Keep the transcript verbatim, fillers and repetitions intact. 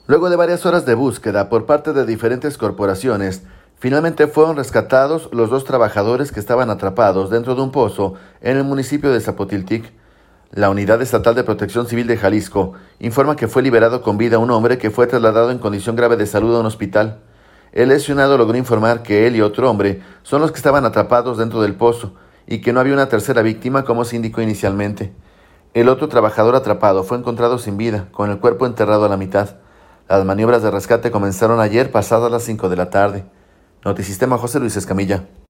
Luego de varias horas de búsqueda por parte de diferentes corporaciones, finalmente fueron rescatados los dos trabajadores que estaban atrapados dentro de un pozo en el municipio de Zapotiltic. La Unidad Estatal de Protección Civil de Jalisco informa que fue liberado con vida un hombre que fue trasladado en condición grave de salud a un hospital. El lesionado logró informar que él y otro hombre son los que estaban atrapados dentro del pozo y que no había una tercera víctima como se indicó inicialmente. El otro trabajador atrapado fue encontrado sin vida, con el cuerpo enterrado a la mitad. Las maniobras de rescate comenzaron ayer pasadas las cinco de la tarde. Notisistema, José Luis Escamilla.